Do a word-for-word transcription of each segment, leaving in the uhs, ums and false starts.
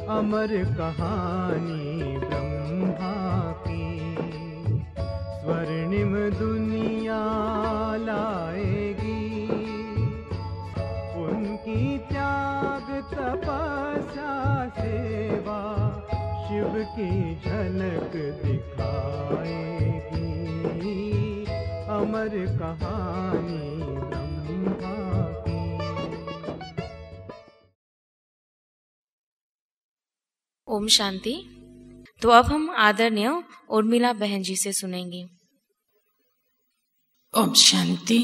अमर कहानी ब्रह्मा की, स्वर्णिम दुनिया लाएगी। उनकी त्याग तपस्या सेवा शिव की झलक दिखाएगी। अमर कहानी ब्रह्मा की। ओम शांति। तो अब हम आदरणीय उर्मिला बहन जी से सुनेंगे। ओम शांति।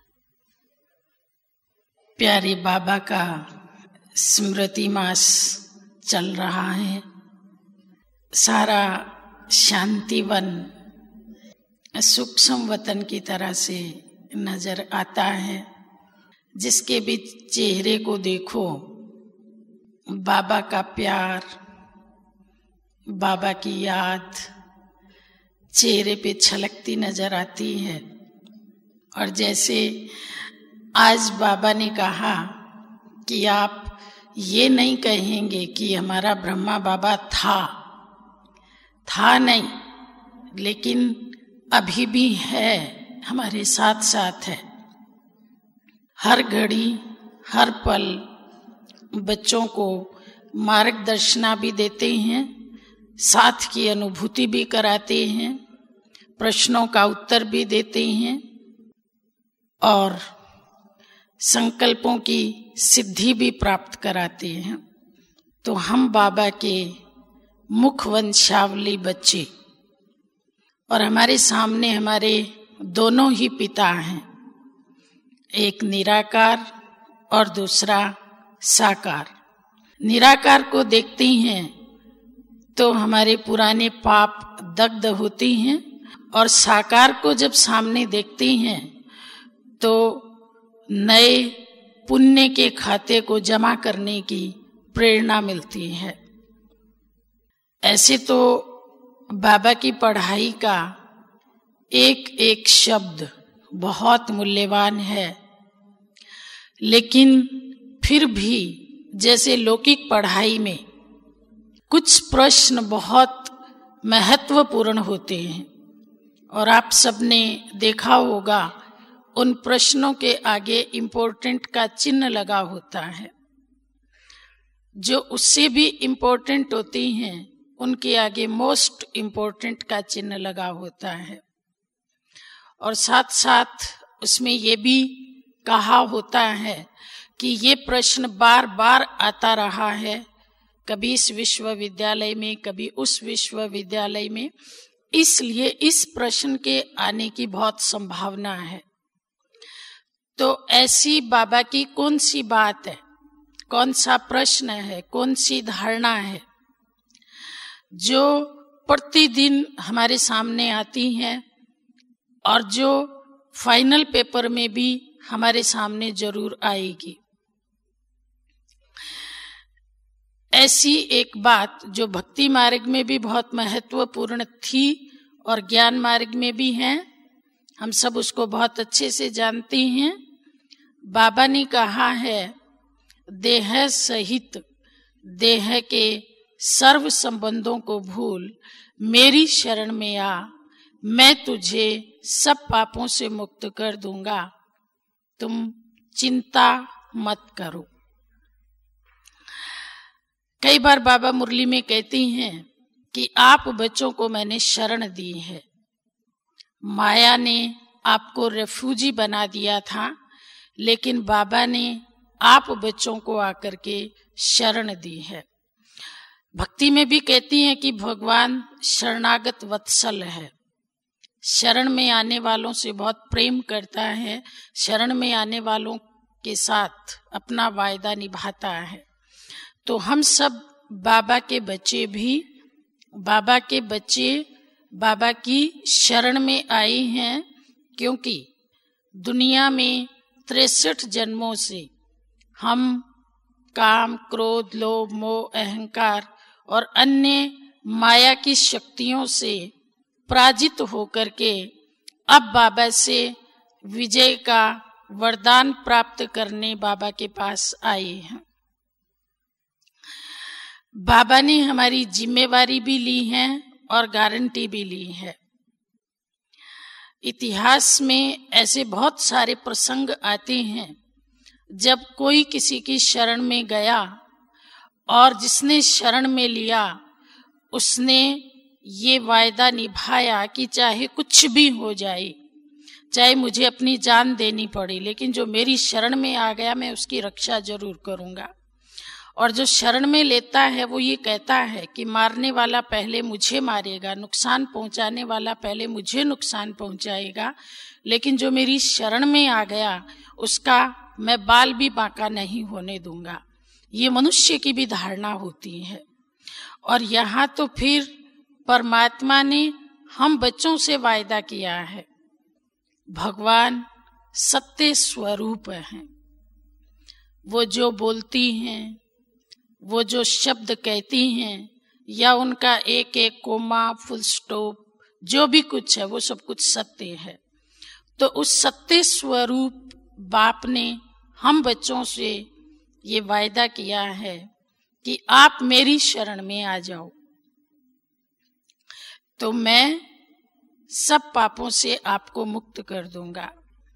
प्यारे बाबा का स्मृति मास चल रहा है। सारा शांतिवन सूक्ष्म वतन की तरह से नजर आता है, जिसके भी चेहरे को देखो बाबा का प्यार, बाबा की याद चेहरे पे छलकती नजर आती है। और जैसे आज बाबा ने कहा कि आप ये नहीं कहेंगे कि हमारा ब्रह्मा बाबा था था नहीं, लेकिन अभी भी है, हमारे साथ साथ है। हर घड़ी हर पल बच्चों को मार्गदर्शना भी देते हैं, साथ की अनुभूति भी कराते हैं, प्रश्नों का उत्तर भी देते हैं और संकल्पों की सिद्धि भी प्राप्त कराते हैं। तो हम बाबा के मुख वंशावली बच्चे, और हमारे सामने हमारे दोनों ही पिता हैं, एक निराकार और दूसरा साकार। निराकार को देखते हैं तो हमारे पुराने पाप दग्ध होते हैं, और साकार को जब सामने देखते हैं तो नए पुण्य के खाते को जमा करने की प्रेरणा मिलती है। ऐसे तो बाबा की पढ़ाई का एक एक शब्द बहुत मूल्यवान है, लेकिन फिर भी जैसे लौकिक पढ़ाई में कुछ प्रश्न बहुत महत्वपूर्ण होते हैं, और आप सबने देखा होगा उन प्रश्नों के आगे इम्पोर्टेंट का चिन्ह लगा होता है। जो उससे भी इम्पोर्टेंट होती हैं उनके आगे मोस्ट इम्पोर्टेंट का चिन्ह लगा होता है। और साथ साथ उसमें ये भी कहा होता है कि ये प्रश्न बार बार आता रहा है, कभी इस विश्वविद्यालय में कभी उस विश्वविद्यालय में, इसलिए इस प्रश्न के आने की बहुत संभावना है। तो ऐसी बाबा की कौन सी बात है, कौन सा प्रश्न है, कौन सी धारणा है जो प्रतिदिन हमारे सामने आती हैं और जो फाइनल पेपर में भी हमारे सामने जरूर आएगी। ऐसी एक बात जो भक्ति मार्ग में भी बहुत महत्वपूर्ण थी और ज्ञान मार्ग में भी है, हम सब उसको बहुत अच्छे से जानते हैं। बाबा ने कहा है, देह सहित देह के सर्व संबंधों को भूल मेरी शरण में आ, मैं तुझे सब पापों से मुक्त कर दूंगा, तुम चिंता मत करो। कई बार बाबा मुरली में कहती हैं कि आप बच्चों को मैंने शरण दी है। माया ने आपको रेफ्यूजी बना दिया था, लेकिन बाबा ने आप बच्चों को आकर के शरण दी है। भक्ति में भी कहती हैं कि भगवान शरणागत वत्सल है, शरण में आने वालों से बहुत प्रेम करता है, शरण में आने वालों के साथ अपना वायदा निभाता है। तो हम सब बाबा के बच्चे भी बाबा के बच्चे बाबा की शरण में आए हैं, क्योंकि दुनिया में तिरसठ जन्मों से हम काम, क्रोध, लोभ, मोह, अहंकार और अन्य माया की शक्तियों से पराजित होकर के अब बाबा से विजय का वरदान प्राप्त करने बाबा के पास आए हैं। बाबा ने हमारी जिम्मेवारी भी ली है और गारंटी भी ली है। इतिहास में ऐसे बहुत सारे प्रसंग आते हैं जब कोई किसी की शरण में गया और जिसने शरण में लिया उसने ये वायदा निभाया कि चाहे कुछ भी हो जाए, चाहे मुझे अपनी जान देनी पड़े, लेकिन जो मेरी शरण में आ गया मैं उसकी रक्षा जरूर करूंगा। और जो शरण में लेता है वो ये कहता है कि मारने वाला पहले मुझे मारेगा, नुकसान पहुंचाने वाला पहले मुझे नुकसान पहुंचाएगा, लेकिन जो मेरी शरण में आ गया उसका मैं बाल भी बांका नहीं होने दूंगा। ये मनुष्य की भी धारणा होती है। और यहाँ तो फिर परमात्मा ने हम बच्चों से वायदा किया है। भगवान सत्य स्वरूप हैं। वो जो बोलती हैं, वो जो शब्द कहती हैं, या उनका एक एक कोमा, फुल स्टॉप, जो भी कुछ है वो सब कुछ सत्य है। तो उस सत्य स्वरूप बाप ने हम बच्चों से ये वायदा किया है कि आप मेरी शरण में आ जाओ तो मैं सब पापों से आपको मुक्त कर दूंगा।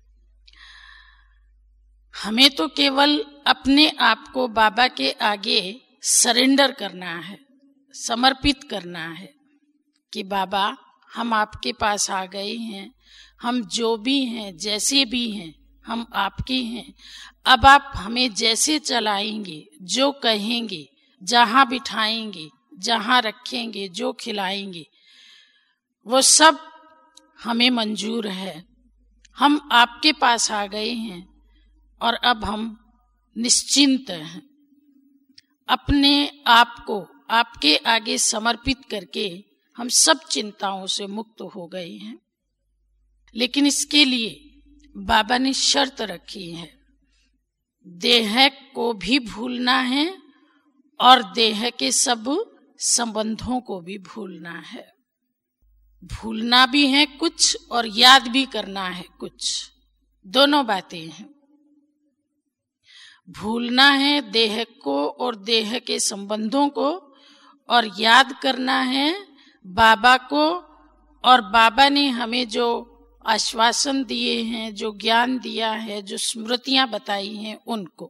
हमें तो केवल अपने आप को बाबा के आगे सरेंडर करना है, समर्पित करना है कि बाबा हम आपके पास आ गए हैं, हम जो भी हैं, जैसे भी हैं, हम आपके हैं। अब आप हमें जैसे चलाएंगे, जो कहेंगे, जहां बिठाएंगे, जहां रखेंगे, जो खिलाएंगे, वो सब हमें मंजूर है। हम आपके पास आ गए हैं और अब हम निश्चिंत हैं। अपने आप को आपके आगे समर्पित करके हम सब चिंताओं से मुक्त हो गए हैं। लेकिन इसके लिए बाबा ने शर्त रखी है, देह को भी भूलना है और देह के सब संबंधों को भी भूलना है। भूलना भी है कुछ और याद भी करना है कुछ, दोनों बातें हैं। भूलना है देह को और देह के संबंधों को, और याद करना है बाबा को, और बाबा ने हमें जो आश्वासन दिए हैं, जो ज्ञान दिया है, जो स्मृतियां बताई हैं उनको।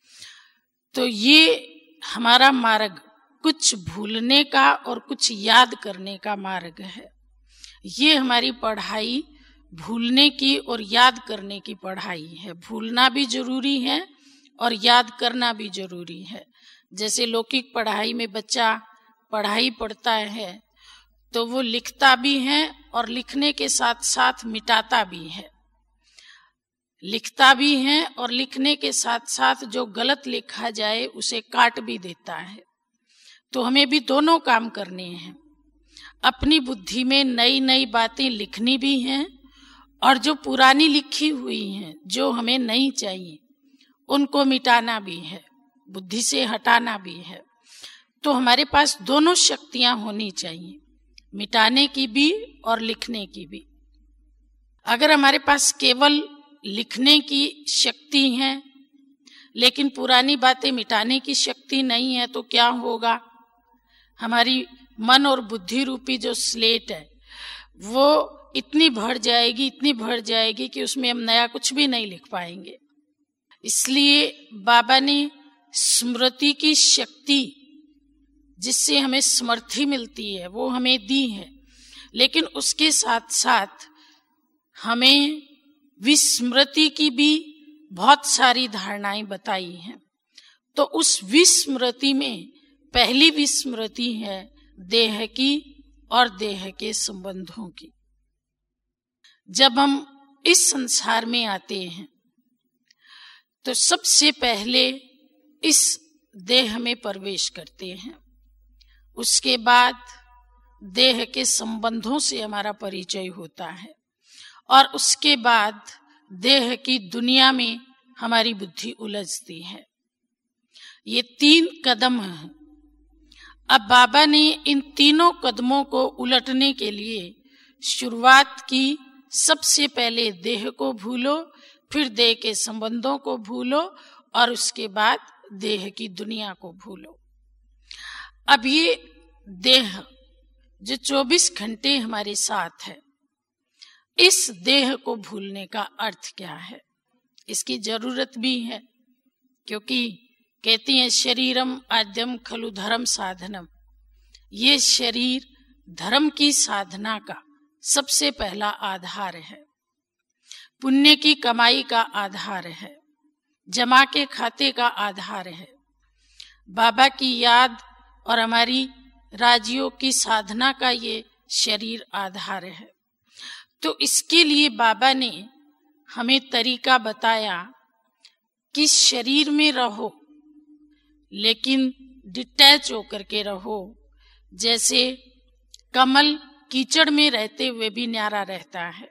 तो ये हमारा मार्ग कुछ भूलने का और कुछ याद करने का मार्ग है। ये हमारी पढ़ाई भूलने की और याद करने की पढ़ाई है। भूलना भी जरूरी है और याद करना भी जरूरी है। जैसे लौकिक पढ़ाई में बच्चा पढ़ाई पढ़ता है तो वो लिखता भी है और लिखने के साथ साथ मिटाता भी है। लिखता भी है और लिखने के साथ साथ जो गलत लिखा जाए उसे काट भी देता है। तो हमें भी दोनों काम करने हैं। अपनी बुद्धि में नई नई बातें लिखनी भी हैं, और जो पुरानी लिखी हुई हैं, जो हमें नहीं चाहिए, उनको मिटाना भी है, बुद्धि से हटाना भी है। तो हमारे पास दोनों शक्तियां होनी चाहिए, मिटाने की भी और लिखने की भी। अगर हमारे पास केवल लिखने की शक्ति है लेकिन पुरानी बातें मिटाने की शक्ति नहीं है तो क्या होगा? हमारी मन और बुद्धि रूपी जो स्लेट है वो इतनी भर जाएगी, इतनी भर जाएगी कि उसमें हम नया कुछ भी नहीं लिख पाएंगे। इसलिए बाबा ने स्मृति की शक्ति, जिससे हमें समर्थी मिलती है, वो हमें दी है, लेकिन उसके साथ साथ हमें विस्मृति की भी बहुत सारी धारणाएं बताई हैं। तो उस विस्मृति में पहली विस्मृति है देह की और देह के संबंधों की। जब हम इस संसार में आते हैं तो सबसे पहले इस देह में प्रवेश करते हैं। उसके बाद देह के संबंधों से हमारा परिचय होता है, और उसके बाद देह की दुनिया में हमारी बुद्धि उलझती है। ये तीन कदम हैं। अब बाबा ने इन तीनों कदमों को उलटने के लिए शुरुआत की। सबसे पहले देह को भूलो, फिर देह के संबंधों को भूलो, और उसके बाद देह की दुनिया को भूलो। अब ये देह जो चौबीस घंटे हमारे साथ है, इस देह को भूलने का अर्थ क्या है? इसकी जरूरत भी है, क्योंकि कहती हैं शरीरम आद्यम खलु धर्म साधनम। ये शरीर धर्म की साधना का सबसे पहला आधार है, पुण्य की कमाई का आधार है, जमा के खाते का आधार है, बाबा की याद और हमारी राजियों की साधना का ये शरीर आधार है। तो इसके लिए बाबा ने हमें तरीका बताया कि शरीर में रहो लेकिन डिटैच होकर के रहो। जैसे कमल कीचड़ में रहते हुए भी न्यारा रहता है।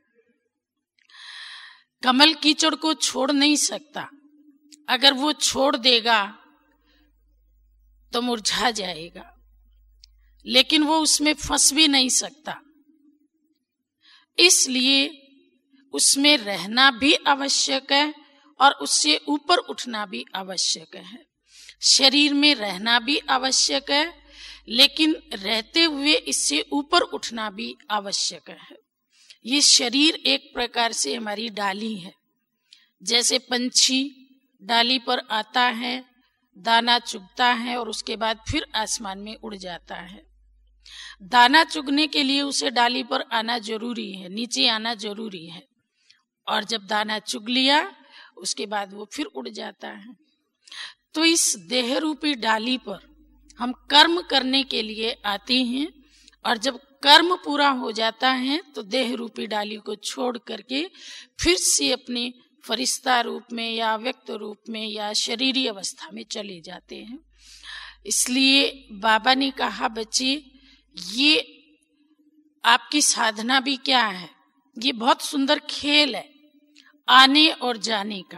कमल कीचड़ को छोड़ नहीं सकता, अगर वो छोड़ देगा तो मुरझा जाएगा, लेकिन वो उसमें फंस भी नहीं सकता। इसलिए उसमें रहना भी आवश्यक है और उससे ऊपर उठना भी आवश्यक है। शरीर में रहना भी आवश्यक है, लेकिन रहते हुए इससे ऊपर उठना भी आवश्यक है। ये शरीर एक प्रकार से हमारी डाली है। जैसे पंछी डाली पर आता है, दाना चुगता है और उसके बाद फिर आसमान में उड़ जाता है। दाना चुगने के लिए उसे डाली पर आना जरूरी है, नीचे आना जरूरी है, और जब दाना चुग लिया उसके बाद वो फिर उड़ जाता है। तो इस देह रूपी डाली पर हम कर्म करने के लिए आते हैं, और जब कर्म पूरा हो जाता है तो देह रूपी डाली को छोड़ करके फिर से अपने फरिश्ता रूप में या व्यक्त रूप में या शरीरी अवस्था में चले जाते हैं। इसलिए बाबा ने कहा, बच्चे ये आपकी साधना भी क्या है, ये बहुत सुंदर खेल है आने और जाने का।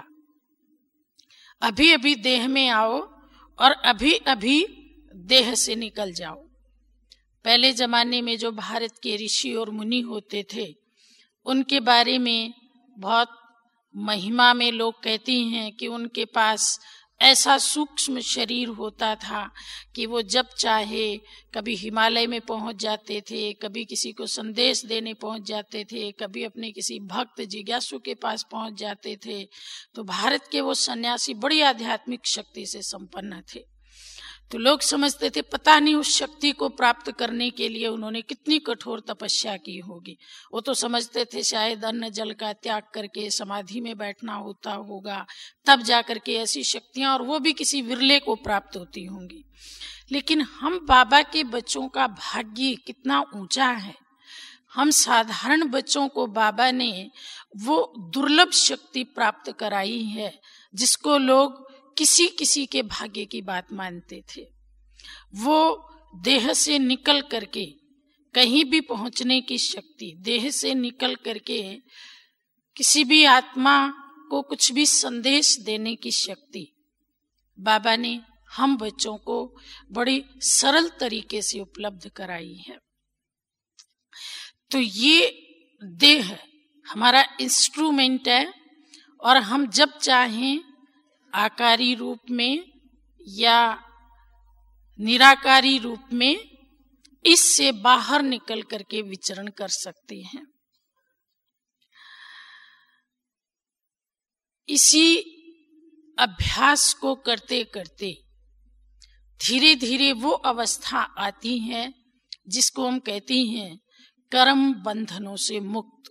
अभी अभी देह में आओ और अभी अभी देह से निकल जाओ। पहले जमाने में जो भारत के ऋषि और मुनि होते थे, उनके बारे में बहुत महिमा में लोग कहते हैं कि उनके पास ऐसा सूक्ष्म शरीर होता था कि वो जब चाहे कभी हिमालय में पहुंच जाते थे, कभी किसी को संदेश देने पहुंच जाते थे, कभी अपने किसी भक्त जिज्ञासु के पास पहुंच जाते थे। तो भारत के वो सन्यासी बड़ी आध्यात्मिक शक्ति से संपन्न थे। तो लोग समझते थे पता नहीं उस शक्ति को प्राप्त करने के लिए उन्होंने कितनी कठोर तपस्या की होगी। वो तो समझते थे शायद अन्न जल का त्याग करके समाधि में बैठना होता होगा, तब जाकर के ऐसी शक्तियां, और वो भी किसी विरले को प्राप्त होती होंगी। लेकिन हम बाबा के बच्चों का भाग्य कितना ऊंचा है। हम साधारण बच्चों को बाबा ने वो दुर्लभ शक्ति प्राप्त कराई है जिसको लोग किसी किसी के भाग्य की बात मानते थे। वो देह से निकल करके कहीं भी पहुंचने की शक्ति, देह से निकल करके किसी भी आत्मा को कुछ भी संदेश देने की शक्ति बाबा ने हम बच्चों को बड़ी सरल तरीके से उपलब्ध कराई है। तो ये देह हमारा इंस्ट्रूमेंट है, और हम जब चाहें आकारी रूप में या निराकारी रूप में इससे बाहर निकल करके विचरण कर सकते हैं। इसी अभ्यास को करते करते धीरे धीरे वो अवस्था आती है जिसको हम कहते हैं कर्म बंधनों से मुक्त।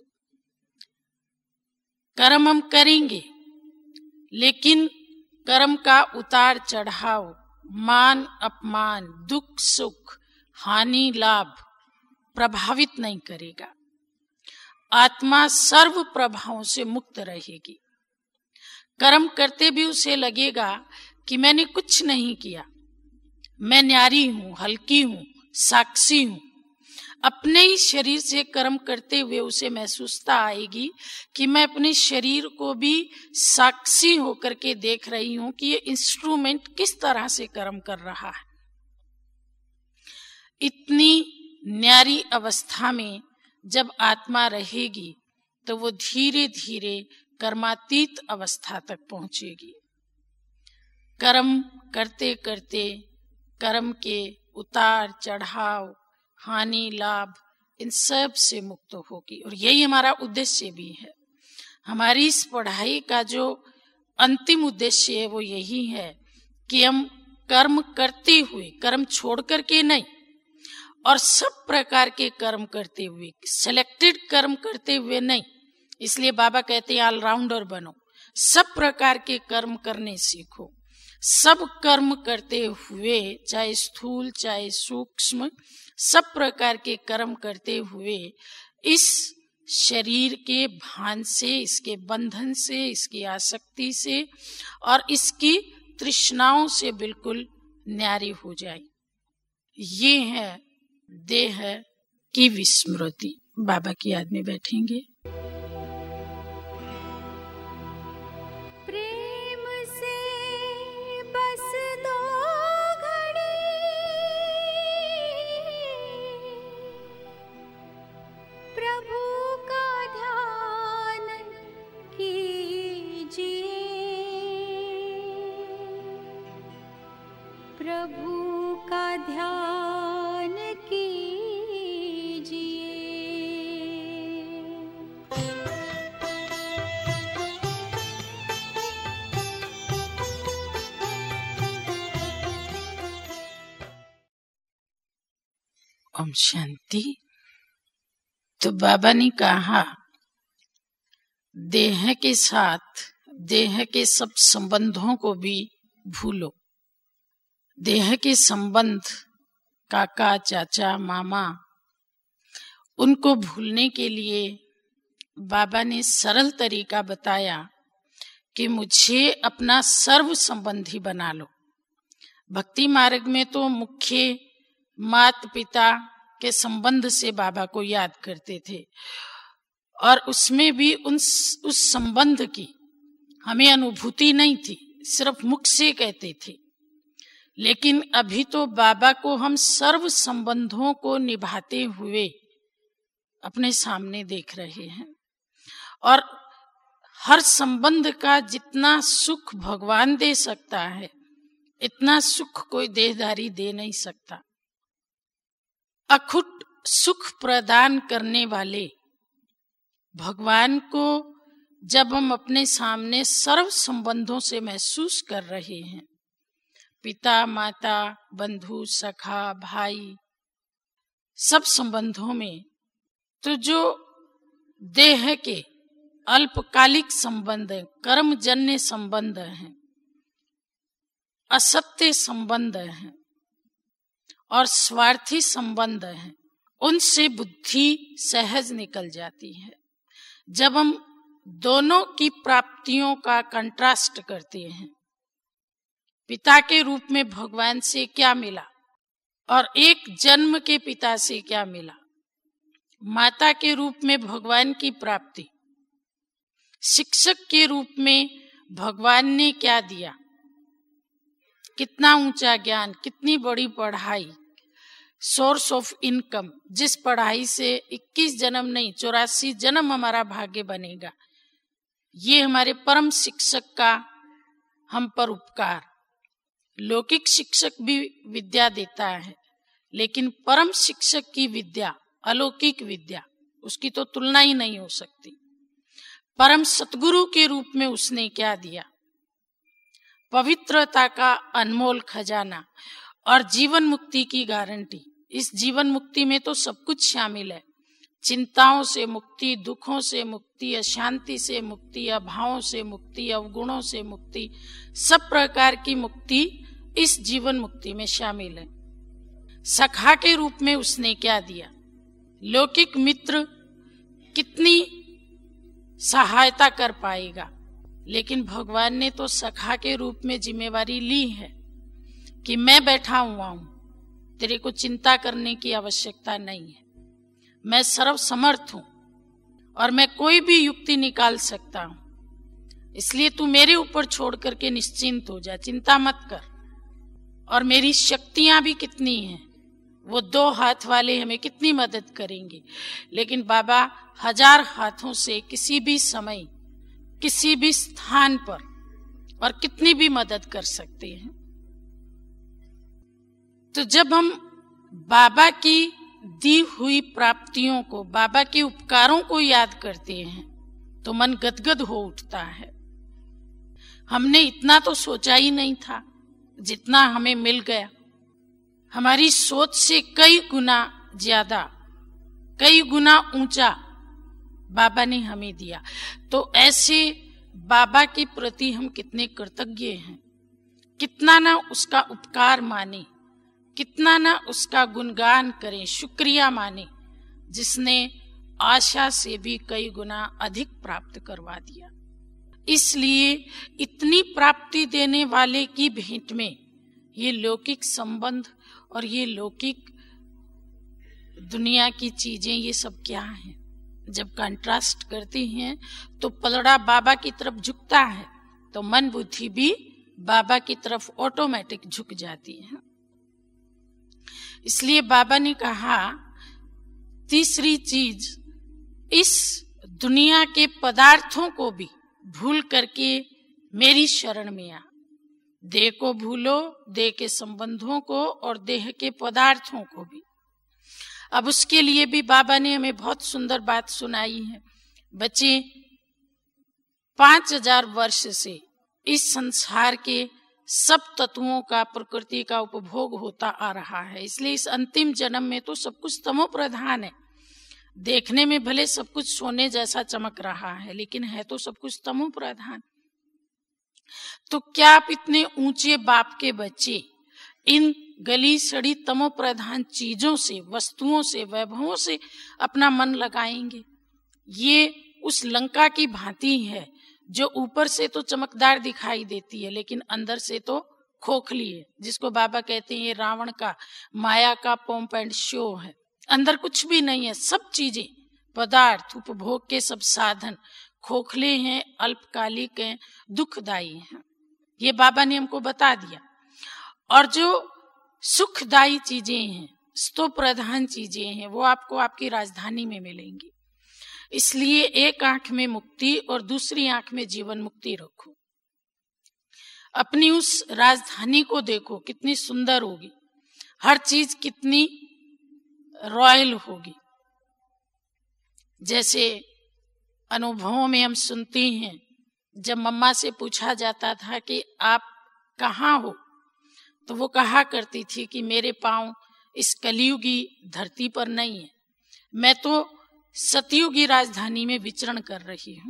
कर्म हम करेंगे, लेकिन कर्म का उतार चढ़ाव, मान अपमान, दुख सुख, हानि लाभ प्रभावित नहीं करेगा। आत्मा सर्व प्रभावों से मुक्त रहेगी। कर्म करते भी उसे लगेगा कि मैंने कुछ नहीं किया, मैं न्यारी हूं, हल्की हूं, साक्षी हूं। अपने ही शरीर से कर्म करते हुए उसे महसूसता आएगी कि मैं अपने शरीर को भी साक्षी होकर के देख रही हूं कि ये इंस्ट्रूमेंट किस तरह से कर्म कर रहा है। इतनी न्यारी अवस्था में जब आत्मा रहेगी तो वो धीरे धीरे कर्मातीत अवस्था तक पहुंचेगी। कर्म करते करते कर्म के उतार चढ़ाव, हानि लाभ, इन सब से मुक्त होगी। और यही हमारा उद्देश्य भी है। हमारी इस पढ़ाई का जो अंतिम उद्देश्य है वो यही है कि हम कर्म करते हुए, कर्म छोड़ करके नहीं, और सब प्रकार के कर्म करते हुए, सिलेक्टेड कर्म करते हुए नहीं। इसलिए बाबा कहते हैं ऑलराउंडर बनो, सब प्रकार के कर्म करने सीखो। सब कर्म करते हुए, चाहे स्थूल चाहे सूक्ष्म, सब प्रकार के कर्म करते हुए इस शरीर के भान से, इसके बंधन से, इसकी आसक्ति से और इसकी तृष्णाओं से बिल्कुल न्यारी हो जाए। ये है देह की विस्मृति। बाबा की याद में बैठेंगे। प्रेम से बस दो घड़ी प्रभु का ध्यान कीजिए, प्रभु का ध्यान कीजिए। ओम शांति। तो बाबा ने कहा देह के साथ देह के सब संबंधों को भी भूलो। देह के संबंध, काका चाचा मामा, उनको भूलने के लिए बाबा ने सरल तरीका बताया कि मुझे अपना सर्व संबंधी बना लो। भक्ति मार्ग में तो मुख्य माता पिता के संबंध से बाबा को याद करते थे, और उसमें भी उन उस संबंध की हमें अनुभूति नहीं थी, सिर्फ मुख से कहते थे। लेकिन अभी तो बाबा को हम सर्व संबंधों को निभाते हुए अपने सामने देख रहे हैं, और हर संबंध का जितना सुख भगवान दे सकता है, इतना सुख कोई देहधारी दे नहीं सकता। अखुट सुख प्रदान करने वाले भगवान को जब हम अपने सामने सर्व संबंधों से महसूस कर रहे हैं, पिता माता बंधु सखा भाई, सब संबंधों में, तो जो देह के अल्पकालिक संबंध, कर्मजन्य संबंध हैं, असत्य संबंध हैं और स्वार्थी संबंध हैं, उनसे बुद्धि सहज निकल जाती है। जब हम दोनों की प्राप्तियों का कंट्रास्ट करते हैं, पिता के रूप में भगवान से क्या मिला और एक जन्म के पिता से क्या मिला, माता के रूप में भगवान की प्राप्ति, शिक्षक के रूप में भगवान ने क्या दिया, कितना ऊंचा ज्ञान, कितनी बड़ी पढ़ाई, सोर्स ऑफ इनकम, जिस पढ़ाई से इक्कीस जन्म नहीं चौरासी जन्म हमारा भाग्य बनेगा, ये हमारे परम शिक्षक का हम पर उपकार। लौकिक शिक्षक भी विद्या देता है, लेकिन परम शिक्षक की विद्या, अलौकिक विद्या, उसकी तो तुलना ही नहीं हो सकती। परम सतगुरु के रूप में उसने क्या दिया, पवित्रता का अनमोल खजाना और जीवन मुक्ति की गारंटी। इस जीवन मुक्ति में तो सब कुछ शामिल है, चिंताओं से मुक्ति, दुखों से मुक्ति, अशांति से मुक्ति, अभावों से मुक्ति, अवगुणों से मुक्ति, सब प्रकार की मुक्ति इस जीवन मुक्ति में शामिल है। सखा के रूप में उसने क्या दिया, लौकिक मित्र कितनी सहायता कर पाएगा, लेकिन भगवान ने तो सखा के रूप में जिम्मेवारी ली है कि मैं बैठा हुआ हूं, तेरे को चिंता करने की आवश्यकता नहीं है, मैं सर्व समर्थ हूं और मैं कोई भी युक्ति निकाल सकता हूं, इसलिए तू मेरे ऊपर छोड़ करके निश्चिंत हो जा, चिंता मत कर। और मेरी शक्तियां भी कितनी हैं, वो दो हाथ वाले हमें कितनी मदद करेंगे, लेकिन बाबा हजार हाथों से किसी भी समय, किसी भी स्थान पर और कितनी भी मदद कर सकते हैं। तो जब हम बाबा की दी हुई प्राप्तियों को, बाबा के उपकारों को याद करते हैं तो मन गदगद हो उठता है। हमने इतना तो सोचा ही नहीं था जितना हमें मिल गया। हमारी सोच से कई गुना ज्यादा, कई गुना ऊंचा बाबा ने हमें दिया। तो ऐसे बाबा के प्रति हम कितने कृतज्ञ हैं, कितना ना उसका उपकार माने, कितना ना उसका गुणगान करें, शुक्रिया माने, जिसने आशा से भी कई गुना अधिक प्राप्त करवा दिया। इसलिए इतनी प्राप्ति देने वाले की भेंट में ये लौकिक संबंध और ये लौकिक दुनिया की चीजें, ये सब क्या है? जब कंट्रास्ट करती हैं तो पलड़ा बाबा की तरफ झुकता है तो मन बुद्धि भी बाबा की तरफ ऑटोमेटिक झुक जाती है। इसलिए बाबा ने कहा, तीसरी चीज, इस दुनिया के पदार्थों को भी भूल करके मेरी शरण में आ। देह को भूलो, देह के संबंधों को और देह के पदार्थों को भी। अब उसके लिए भी बाबा ने हमें बहुत सुंदर बात सुनाई है। बच्चे, पांच हजार वर्ष से इस संसार के सब तत्वों का, प्रकृति का उपभोग होता आ रहा है। इसलिए इस अंतिम जन्म में तो सब कुछ तमो प्रधान है। देखने में भले सब कुछ सोने जैसा चमक रहा है, लेकिन है तो सब कुछ तमो प्रधान। तो क्या आप इतने ऊंचे बाप के बच्चे इन गली सड़ी तमो प्रधान चीजों से, वस्तुओं से, वैभवों से अपना मन लगाएंगे? ये उस लंका की भांति है जो ऊपर से तो चमकदार दिखाई देती है लेकिन अंदर से तो खोखली है, जिसको बाबा कहते हैं ये रावण का, माया का पोम्प एंड शो है। अंदर कुछ भी नहीं है। सब चीजें, पदार्थ, उपभोग के सब साधन खोखले हैं, अल्पकालिक हैं, दुखदायी हैं। ये बाबा ने हमको बता दिया। और जो सुखदायी चीजें हैं, स्तो प्रधान चीजें हैं, वो आपको आपकी राजधानी में मिलेंगी। इसलिए एक आंख में मुक्ति और दूसरी आंख में जीवन मुक्ति रखो। अपनी उस राजधानी को देखो, कितनी सुंदर होगी, हर चीज कितनी रॉयल होगी। जैसे अनुभवों में हम सुनते हैं, जब मम्मा से पूछा जाता था कि आप कहाँ हो, तो वो कहा करती थी कि मेरे पांव इस कलियुगी धरती पर नहीं है, मैं तो सतयुगी राजधानी में विचरण कर रही हूं।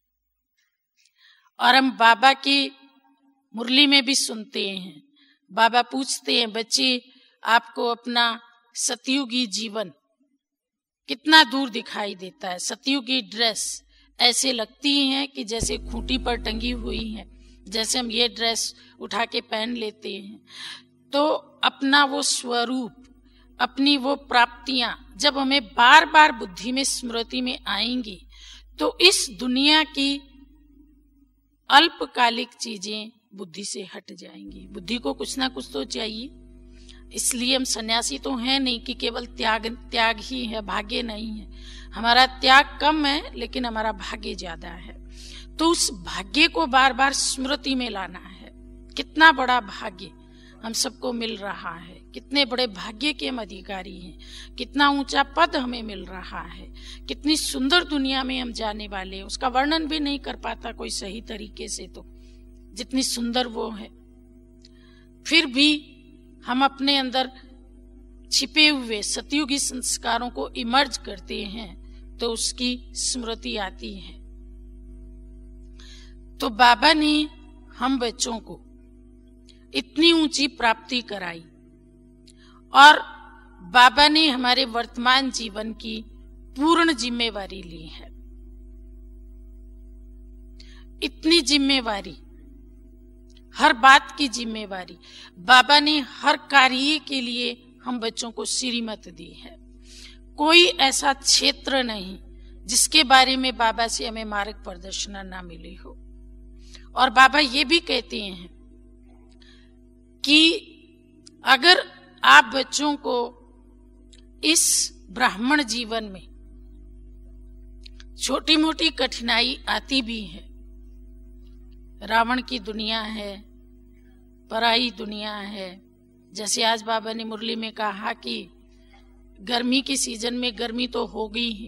और हम बाबा की मुरली में भी सुनते हैं, बाबा पूछते हैं, बच्चे आपको अपना सतयुगी जीवन कितना दूर दिखाई देता है? सतयुगी ड्रेस ऐसे लगती हैं कि जैसे खूंटी पर टंगी हुई हैं, जैसे हम ये ड्रेस उठा के पहन लेते हैं। तो अपना वो स्वरूप, अपनी वो प्राप्तियां जब हमें बार बार बुद्धि में, स्मृति में आएंगी, तो इस दुनिया की अल्पकालिक चीजें बुद्धि से हट जाएंगी। बुद्धि को कुछ ना कुछ तो चाहिए। इसलिए हम सन्यासी तो हैं नहीं कि केवल त्याग त्याग ही है, भाग्य नहीं है। हमारा त्याग कम है लेकिन हमारा भाग्य ज्यादा है। तो उस भाग्य को बार बार स्मृति में लाना है। कितना बड़ा भाग्य हम सबको मिल रहा है, कितने बड़े भाग्य के हम अधिकारी हैं, कितना ऊंचा पद हमें मिल रहा है, कितनी सुंदर दुनिया में हम जाने वाले हैं। उसका वर्णन भी नहीं कर पाता कोई सही तरीके से, तो जितनी सुंदर वो है। फिर भी हम अपने अंदर छिपे हुए सतयुगी संस्कारों को इमर्ज करते हैं तो उसकी स्मृति आती है। तो बाबा ने हम बच्चों को इतनी ऊंची प्राप्ति कराई और बाबा ने हमारे वर्तमान जीवन की पूर्ण जिम्मेवारी ली है। इतनी जिम्मेवारी, हर बात की जिम्मेवारी बाबा ने हर कार्य के लिए हम बच्चों को श्रीमत दी है। कोई ऐसा क्षेत्र नहीं जिसके बारे में बाबा से हमें मार्ग प्रदर्शन ना मिले हो। और बाबा ये भी कहते हैं कि अगर आप बच्चों को इस ब्राह्मण जीवन में छोटी मोटी कठिनाई आती भी है, रावण की दुनिया है, पराई दुनिया है, जैसे आज बाबा ने मुरली में कहा कि गर्मी की सीजन में गर्मी तो होगी ही।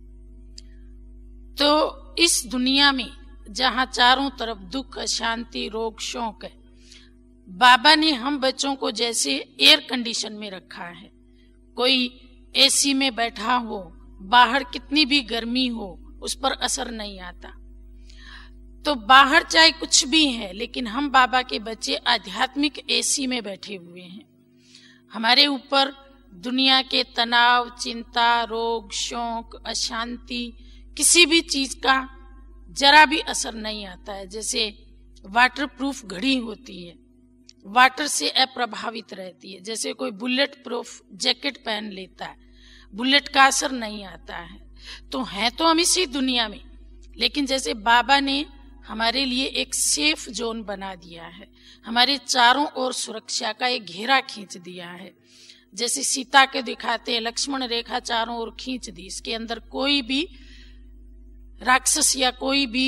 तो इस दुनिया में जहां चारों तरफ दुख, अशांति, रोग, शोक है, बाबा ने हम बच्चों को जैसे एयर कंडीशन में रखा है। कोई एसी में बैठा हो, बाहर कितनी भी गर्मी हो, उस पर असर नहीं आता। तो बाहर चाहे कुछ भी है, लेकिन हम बाबा के बच्चे आध्यात्मिक एसी में बैठे हुए हैं। हमारे ऊपर दुनिया के तनाव, चिंता, रोग, शोक, अशांति, किसी भी चीज का जरा भी असर नहीं आता है। जैसे वाटर प्रूफ घड़ी होती है, वाटर से अप्रभावित रहती है। जैसे कोई बुलेट प्रूफ जैकेट पहन लेता है, बुलेट का असर नहीं आता है। तो हैं तो हम इसी दुनिया में, लेकिन जैसे बाबा ने हमारे लिए एक सेफ जोन बना दिया है, हमारे चारों ओर सुरक्षा का एक घेरा खींच दिया है। जैसे सीता के दिखाते हैं, लक्ष्मण रेखा चारों ओर खींच दी, इसके अंदर कोई भी राक्षस या कोई भी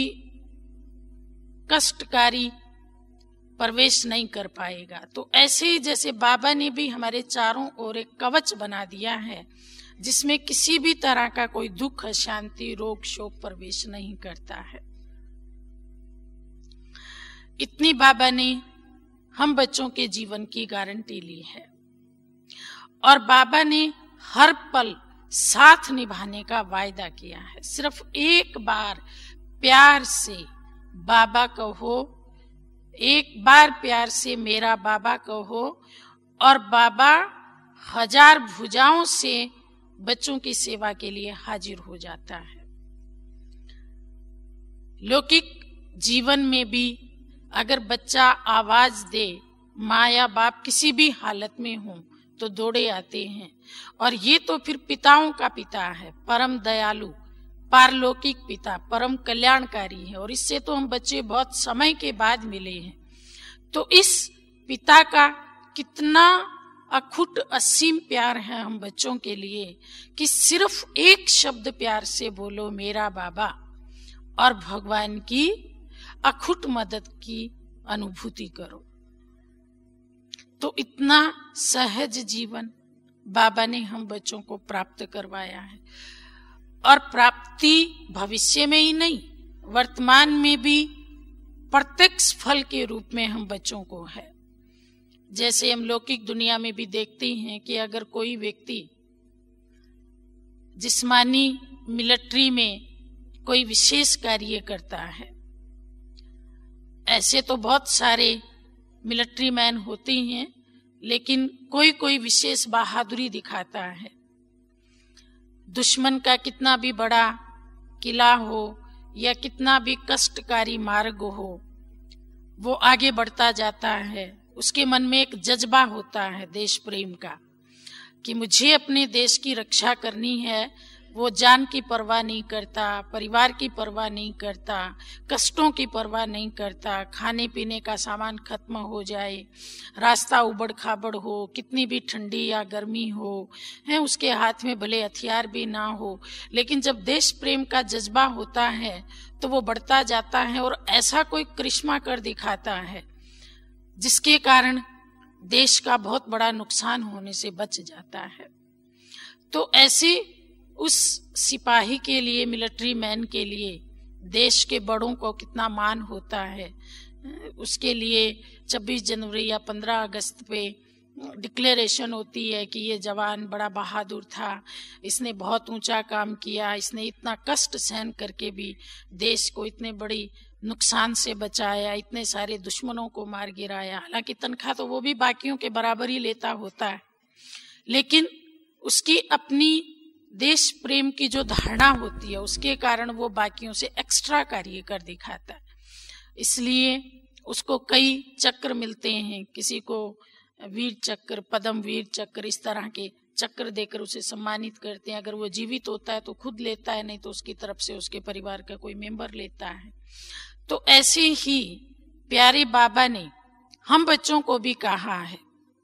कष्टकारी प्रवेश नहीं कर पाएगा। तो ऐसे ही जैसे बाबा ने भी हमारे चारों ओर एक कवच बना दिया है, जिसमें किसी भी तरह का कोई दुख, अशांति, रोग, शोक प्रवेश नहीं करता है। इतनी बाबा ने हम बच्चों के जीवन की गारंटी ली है, और बाबा ने हर पल साथ निभाने का वायदा किया है। सिर्फ एक बार प्यार से बाबा कहो, एक बार प्यार से मेरा बाबा कहो, और बाबा हजार भुजाओं से बच्चों की सेवा के लिए हाजिर हो जाता है। लौकिक जीवन में भी अगर बच्चा आवाज दे, माँ या बाप किसी भी हालत में हो, तो दौड़े आते हैं। और ये तो फिर पिताओं का पिता है, परम दयालु, पारलौकिक पिता, परम कल्याणकारी है। और इससे तो हम बच्चे बहुत समय के बाद मिले हैं। तो इस पिता का कितना अखुट असीम प्यार है हम बच्चों के लिए, कि सिर्फ एक शब्द प्यार से बोलो मेरा बाबा, और भगवान की अखुट मदद की अनुभूति करो। तो इतना सहज जीवन बाबा ने हम बच्चों को प्राप्त करवाया है। और प्राप्ति भविष्य में ही नहीं, वर्तमान में भी प्रत्यक्ष फल के रूप में हम बच्चों को है। जैसे हम लौकिक दुनिया में भी देखते हैं कि अगर कोई व्यक्ति जिस्मानी मिलिट्री में कोई विशेष कार्य करता है, ऐसे तो बहुत सारे मिलिट्री मैन होते हैं, लेकिन कोई कोई विशेष बहादुरी दिखाता है। दुश्मन का कितना भी बड़ा किला हो या कितना भी कष्टकारी मार्ग हो, वो आगे बढ़ता जाता है। उसके मन में एक जज्बा होता है देश प्रेम का, कि मुझे अपने देश की रक्षा करनी है। वो जान की परवाह नहीं करता, परिवार की परवाह नहीं करता, कष्टों की परवाह नहीं करता। खाने पीने का सामान खत्म हो जाए, रास्ता उबड़ खाबड़ हो, कितनी भी ठंडी या गर्मी हो, है उसके हाथ में भले हथियार भी ना हो, लेकिन जब देश प्रेम का जज्बा होता है तो वो बढ़ता जाता है और ऐसा कोई करिश्मा कर दिखाता है जिसके कारण देश का बहुत बड़ा नुकसान होने से बच जाता है। तो ऐसे उस सिपाही के लिए, मिलिट्री मैन के लिए देश के बड़ों को कितना मान होता है। उसके लिए छब्बीस जनवरी या पंद्रह अगस्त पे डिक्लेरेशन होती है कि ये जवान बड़ा बहादुर था, इसने बहुत ऊंचा काम किया, इसने इतना कष्ट सहन करके भी देश को इतने बड़ी नुकसान से बचाया, इतने सारे दुश्मनों को मार गिराया। हालांकि तनख्वाह तो वो भी बाकियों के बराबर ही लेता होता है, लेकिन उसकी अपनी देश प्रेम की जो धारणा होती है उसके कारण वो बाकियों से एक्स्ट्रा कार्य कर दिखाता है। इसलिए उसको कई चक्र मिलते हैं, किसी को वीर चक्र, पद्म वीर चक्र, इस तरह के चक्र देकर उसे सम्मानित करते हैं। अगर वो जीवित होता है तो खुद लेता है, नहीं तो उसकी तरफ से उसके परिवार का कोई मेंबर लेता है। तो ऐसे ही प्यारे बाबा ने हम बच्चों को भी कहा है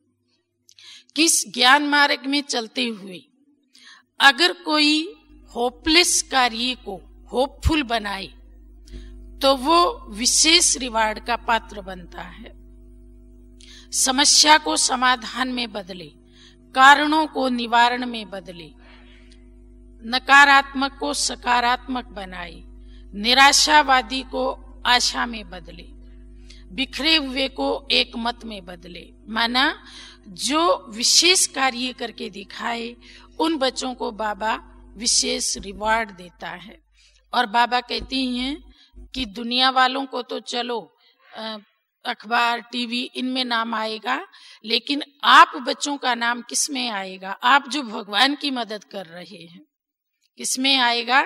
कि इस ज्ञान मार्ग में चलते हुए अगर कोई होपलेस कार्य को होपफुल बनाए तो वो विशेष रिवार्ड का पात्र बनता है। समस्या को समाधान में बदले, कारणों को निवारण में बदले, नकारात्मक को सकारात्मक बनाए, निराशावादी को आशा में बदले, बिखरे हुए को एक मत में बदले। माना जो विशेष कार्य करके दिखाए उन बच्चों को बाबा विशेष रिवार्ड देता है। और बाबा कहती हैं कि दुनिया वालों को तो चलो अखबार टीवी इनमें नाम आएगा, लेकिन आप बच्चों का नाम किस में आएगा? आप जो भगवान की मदद कर रहे हैं किसमें आएगा?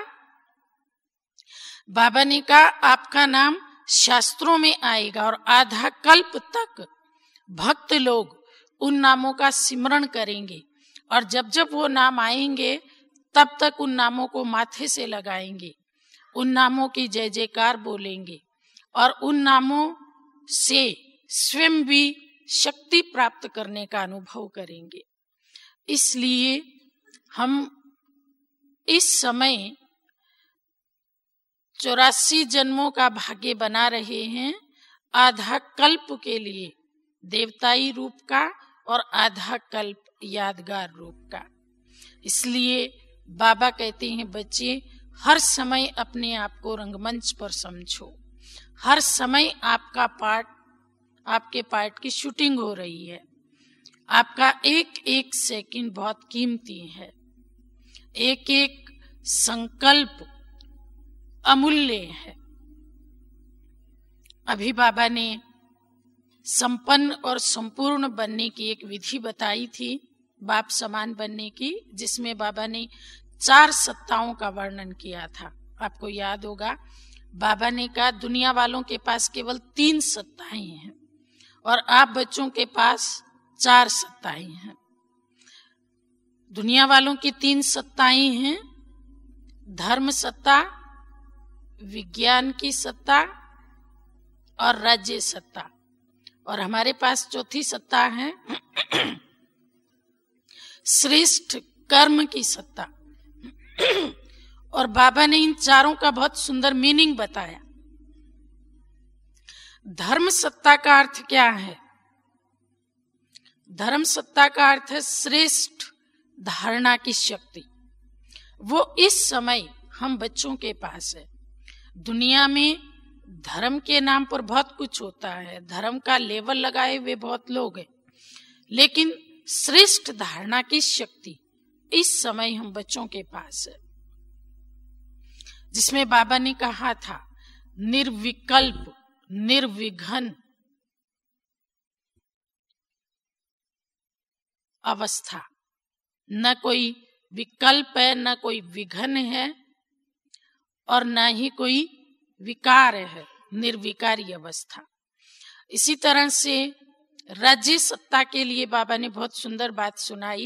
बाबा ने कहा आपका नाम शास्त्रों में आएगा और आधा कल्प तक भक्त लोग उन नामों का सिमरण करेंगे और जब जब वो नाम आएंगे तब तक उन नामों को माथे से लगाएंगे, उन नामों की जय जयकार बोलेंगे और उन नामों से स्वयं भी शक्ति प्राप्त करने का अनुभव करेंगे। इसलिए हम इस समय चौरासी जन्मों का भाग्य बना रहे हैं, आधा कल्प के लिए देवताई रूप का और आधा कल्प यादगार रूप का। इसलिए बाबा कहते हैं बच्चे हर समय अपने आप को रंगमंच पर समझो, हर समय आपका पार्ट, आपके पार्ट की शूटिंग हो रही है, आपका एक एक सेकंड बहुत कीमती है, एक एक संकल्प अमूल्य है। अभी बाबा ने संपन्न और संपूर्ण बनने की एक विधि बताई थी, बाप समान बनने की, जिसमें बाबा ने चार सत्ताओं का वर्णन किया था। आपको याद होगा बाबा ने कहा दुनिया वालों के पास केवल तीन सत्ताएं हैं और आप बच्चों के पास चार सत्ताएं हैं। दुनिया वालों की तीन सत्ताएं हैं, धर्म सत्ता, विज्ञान की सत्ता और राज्य सत्ता, और हमारे पास चौथी सत्ता है श्रेष्ठ कर्म की सत्ता। और बाबा ने इन चारों का बहुत सुंदर मीनिंग बताया। धर्म सत्ता का अर्थ क्या है? धर्म सत्ता का अर्थ है श्रेष्ठ धारणा की शक्ति। वो इस समय हम बच्चों के पास है। दुनिया में धर्म के नाम पर बहुत कुछ होता है, धर्म का लेवल लगाए हुए बहुत लोग हैं, लेकिन श्रेष्ठ धारणा की शक्ति इस समय हम बच्चों के पास है, जिसमें बाबा ने कहा था निर्विकल्प निर्विघन अवस्था। न कोई विकल्प है, न कोई विघन है और न ही कोई विकार है, निर्विकारी अवस्था। इसी तरह से राज्य सत्ता के लिए बाबा ने बहुत सुंदर बात सुनाई।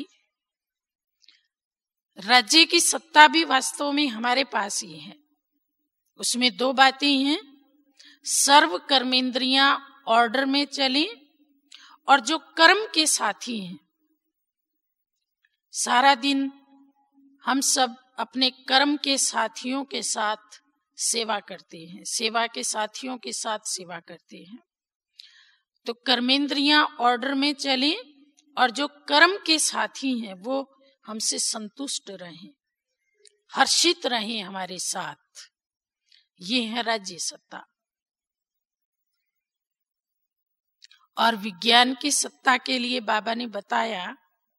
राज्य की सत्ता भी वास्तव में हमारे पास ही है। उसमें दो बातें हैं, सर्व कर्मेंद्रियां ऑर्डर में चलें और जो कर्म के साथी हैं। सारा दिन हम सब अपने कर्म के साथियों के साथ सेवा करते हैं, सेवा के साथियों के साथ सेवा करते हैं। तो कर्मेंद्रियां ऑर्डर में चलें और जो कर्म के साथी हैं वो हमसे संतुष्ट रहें, हर्षित रहें हमारे साथ। ये है राज्य सत्ता। और विज्ञान की सत्ता के लिए बाबा ने बताया,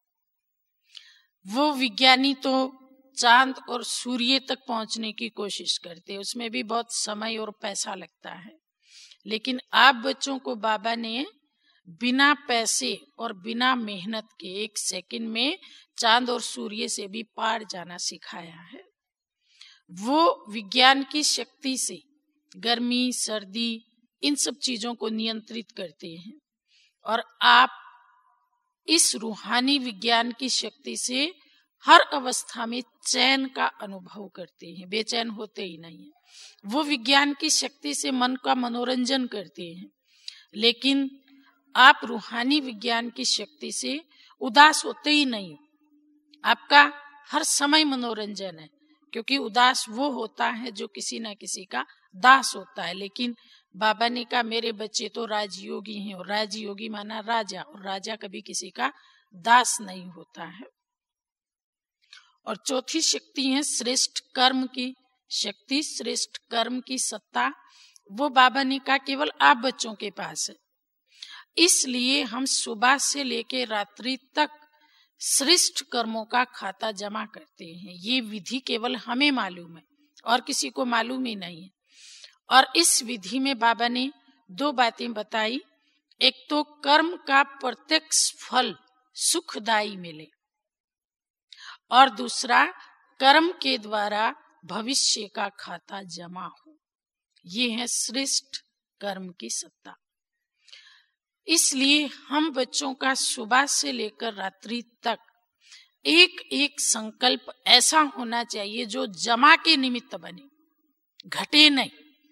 वो विज्ञानी तो चांद और सूर्य तक पहुंचने की कोशिश करते हैं, उसमें भी बहुत समय और पैसा लगता है। लेकिन आप बच्चों को बाबा ने बिना पैसे और बिना मेहनत के एक सेकंड में चांद और सूर्य से भी पार जाना सिखाया है। वो विज्ञान की शक्ति से गर्मी, सर्दी, इन सब चीजों को नियंत्रित करते हैं और आप इस रूहानी विज्ञान की शक्ति से हर अवस्था में चैन का अनुभव करते हैं, बेचैन होते ही नहीं है। वो विज्ञान की शक्ति से मन का मनोरंजन करते हैं, लेकिन आप रूहानी विज्ञान की शक्ति से उदास होते ही नहीं। आपका हर समय मनोरंजन है, क्योंकि उदास वो होता है जो किसी ना किसी का दास होता है। लेकिन बाबा ने कहा मेरे बच्चे तो राजयोगी हैं, और राजयोगी माना राजा, और राजा कभी किसी का दास नहीं होता है। और चौथी शक्ति है श्रेष्ठ कर्म की शक्ति, श्रेष्ठ कर्म की सत्ता। वो बाबा ने कहा केवल आप बच्चों के पास है, इसलिए हम सुबह से लेकर रात्रि तक श्रेष्ठ कर्मों का खाता जमा करते हैं। ये विधि केवल हमें मालूम है और किसी को मालूम ही नहीं है। और इस विधि में बाबा ने दो बातें बताई, एक तो कर्म का प्रत्यक्ष फल सुखदायी मिले, और दूसरा कर्म के द्वारा भविष्य का खाता जमा हो। ये है श्रेष्ठ कर्म की सत्ता। इसलिए हम बच्चों का सुबह से लेकर रात्रि तक एक एक संकल्प ऐसा होना चाहिए जो जमा के निमित्त बने, घटे नहीं।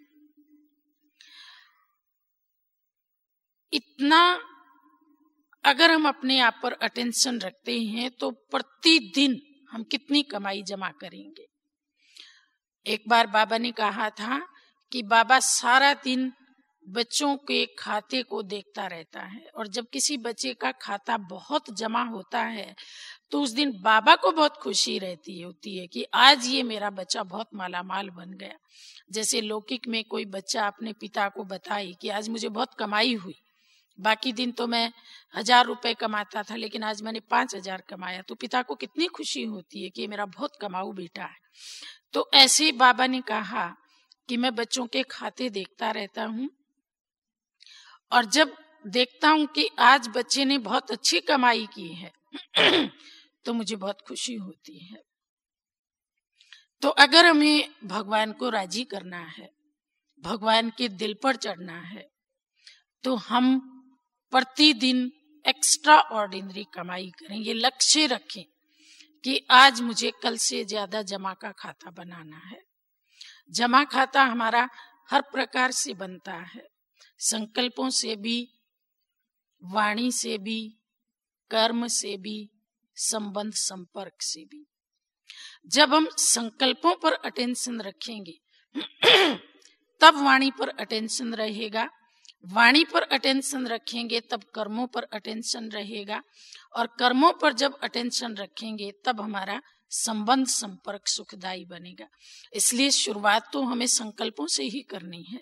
इतना अगर हम अपने आप पर अटेंशन रखते हैं तो प्रतिदिन हम कितनी कमाई जमा करेंगे। एक बार बाबा ने कहा था कि बाबा सारा दिन बच्चों के खाते को देखता रहता है, और जब किसी बच्चे का खाता बहुत जमा होता है तो उस दिन बाबा को बहुत खुशी रहती है होती है कि आज ये मेरा बच्चा बहुत मालामाल बन गया। जैसे लौकिक में कोई बच्चा अपने पिता को बताए कि आज मुझे बहुत कमाई हुई, बाकी दिन तो मैं हजार रुपए कमाता था लेकिन आज मैंने पांच हजार कमाया, तो पिता को कितनी खुशी होती है कि ये मेरा बहुत कमाऊ बेटा है। तो ऐसे बाबा ने कहा कि मैं बच्चों के खाते देखता रहता हूँ, और जब देखता हूं कि आज बच्चे ने बहुत अच्छी कमाई की है तो मुझे बहुत खुशी होती है। तो अगर हमें भगवान को राजी करना है, भगवान के दिल पर चढ़ना है, तो हम प्रतिदिन एक्स्ट्रा ऑर्डिनरी कमाई करें। ये लक्ष्य रखें कि आज मुझे कल से ज्यादा जमा का खाता बनाना है। जमा खाता हमारा हर प्रकार से बनता है, संकल्पों से भी, वाणी से भी, कर्म से भी, संबंध संपर्क से भी। जब हम संकल्पों पर अटेंशन रखेंगे तब वाणी पर अटेंशन रहेगा, वाणी पर अटेंशन रखेंगे तब कर्मों पर अटेंशन रहेगा, और कर्मों पर जब अटेंशन रखेंगे तब हमारा संबंध संपर्क सुखदायी बनेगा। इसलिए शुरुआत तो हमें संकल्पों से ही करनी है।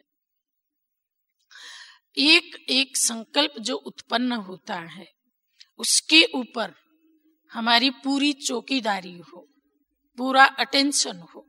एक एक संकल्प जो उत्पन्न होता है उसके ऊपर हमारी पूरी चौकीदारी हो, पूरा अटेंशन हो।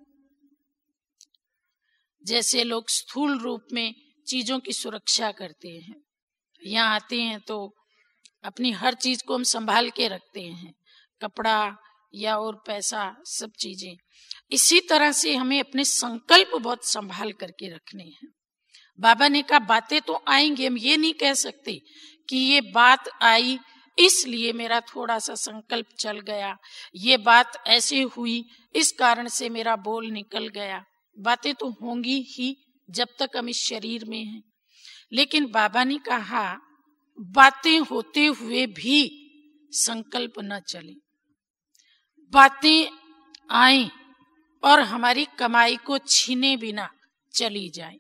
जैसे लोग स्थूल रूप में चीजों की सुरक्षा करते हैं, यहाँ आते हैं तो अपनी हर चीज को हम संभाल के रखते हैं, कपड़ा या और पैसा, सब चीजें। इसी तरह से हमें अपने संकल्प बहुत संभाल करके रखने हैं। बाबा ने कहा बातें तो आएंगी, हम ये नहीं कह सकते कि ये बात आई इसलिए मेरा थोड़ा सा संकल्प चल गया, ये बात ऐसे हुई इस कारण से मेरा बोल निकल गया। बातें तो होंगी ही जब तक हम इस शरीर में हैं। लेकिन बाबा ने कहा बातें होते हुए भी संकल्प न चले, बातें आए और हमारी कमाई को छीने बिना चली जाए।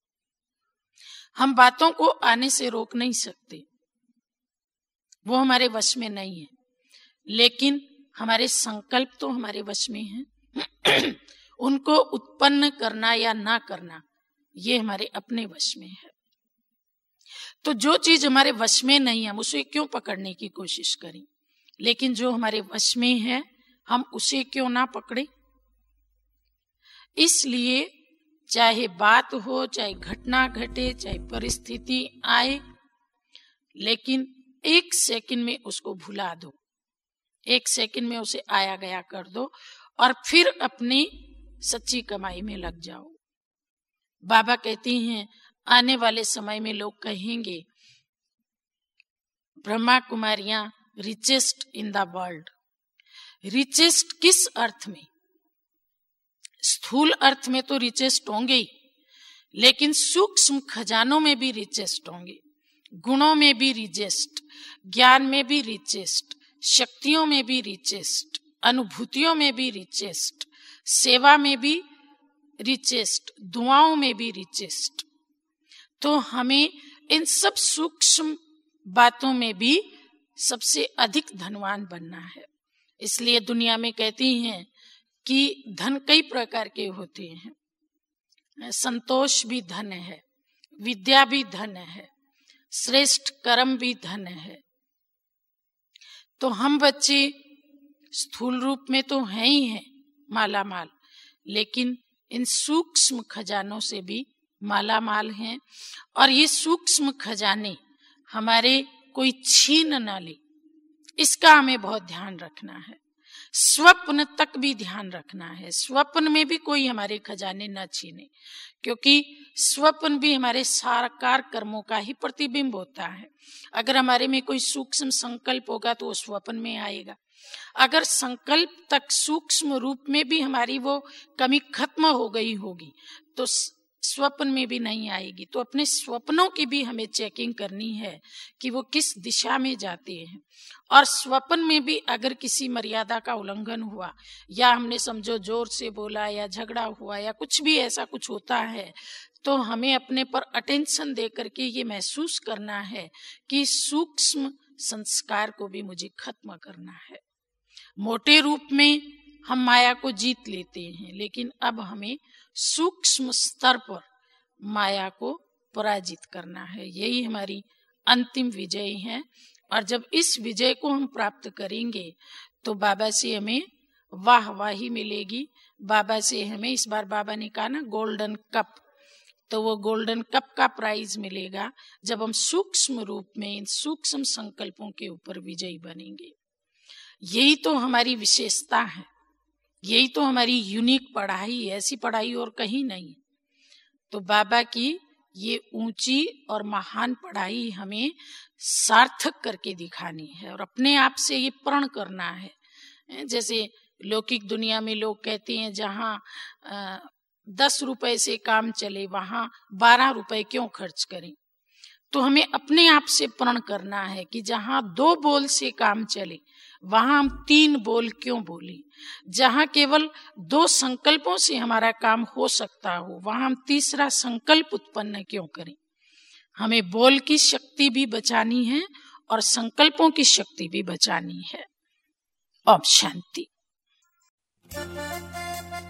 हम बातों को आने से रोक नहीं सकते, वो हमारे वश में नहीं है, लेकिन हमारे संकल्प तो हमारे वश में है। उनको उत्पन्न करना या ना करना ये हमारे अपने वश में है। तो जो चीज हमारे वश में नहीं है हम उसे क्यों पकड़ने की कोशिश करें, लेकिन जो हमारे वश में है हम उसे क्यों ना पकड़े। इसलिए चाहे बात हो, चाहे घटना घटे, चाहे परिस्थिति आए, लेकिन एक सेकंड में उसको भुला दो, एक सेकंड में उसे आया गया कर दो और फिर अपनी सच्ची कमाई में लग जाओ। बाबा कहती हैं आने वाले समय में लोग कहेंगे ब्रह्मा कुमारियां richest in the world. Richest किस अर्थ में? स्थूल अर्थ में तो रिचेस्ट होंगे ही, लेकिन सूक्ष्म खजानों में भी रिचेस्ट होंगे, गुणों में भी रिचेस्ट, ज्ञान में भी रिचेस्ट, शक्तियों में भी रिचेस्ट, अनुभूतियों में भी रिचेस्ट, सेवा में भी रिचेस्ट, दुआओं में भी रिचेस्ट। तो हमें इन सब सूक्ष्म बातों में भी सबसे अधिक धनवान बनना है। इसलिए दुनिया में कहती हैं कि धन कई प्रकार के होते हैं। संतोष भी धन है, विद्या भी धन है, श्रेष्ठ कर्म भी धन है। तो हम बच्चे स्थूल रूप में तो हैं ही हैं माला माल, लेकिन इन सूक्ष्म खजानों से भी माला माल हैं। और ये सूक्ष्म खजाने हमारे कोई छीन ना ले, इसका हमें बहुत ध्यान रखना है। स्वप्न तक भी ध्यान रखना है, स्वप्न में भी कोई हमारे खजाने न छीने, क्योंकि स्वप्न भी हमारे साकार कर्मों का ही प्रतिबिंब होता है। अगर हमारे में कोई सूक्ष्म संकल्प होगा तो वो स्वप्न में आएगा। अगर संकल्प तक सूक्ष्म रूप में भी हमारी वो कमी खत्म हो गई होगी तो स्वप्न में भी नहीं आएगी। तो अपने स्वप्नों की भी हमें चेकिंग करनी है कि वो किस दिशा में जाते हैं। और स्वप्न में भी अगर किसी मर्यादा का उल्लंघन हुआ, या हमने समझो जोर से बोला, या झगड़ा हुआ, या कुछ भी ऐसा कुछ होता है, तो हमें अपने पर अटेंशन दे करके ये महसूस करना है कि सूक्ष्म संस्कार को भी मुझे खत्म करना है। मोटे रूप में हम माया को जीत लेते हैं, लेकिन अब हमें सूक्ष्म स्तर पर माया को पराजित करना है। यही हमारी अंतिम विजय है। और जब इस विजय को हम प्राप्त करेंगे तो बाबा से हमें वाहवाही मिलेगी। बाबा से हमें, इस बार बाबा ने कहा ना गोल्डन कप, तो वो गोल्डन कप का प्राइज मिलेगा जब हम सूक्ष्म रूप में इन सूक्ष्म संकल्पों के ऊपर विजयी बनेंगे। यही तो हमारी विशेषता है, यही तो हमारी यूनिक पढ़ाई है। ऐसी पढ़ाई और कहीं नहीं। तो बाबा की ये ऊंची और महान पढ़ाई हमें सार्थक करके दिखानी है और अपने आप से ये प्रण करना है। जैसे लौकिक दुनिया में लोग कहते हैं जहाँ दस रुपए से काम चले वहां बारह रुपए क्यों खर्च करें। तो हमें अपने आप से प्रण करना है कि जहां दो बोल से काम चले वहां हम तीन बोल क्यों बोले। जहां केवल दो संकल्पों से हमारा काम हो सकता हो वहां हम तीसरा संकल्प उत्पन्न क्यों करें। हमें बोल की शक्ति भी बचानी है और संकल्पों की शक्ति भी बचानी है। ओम शांति।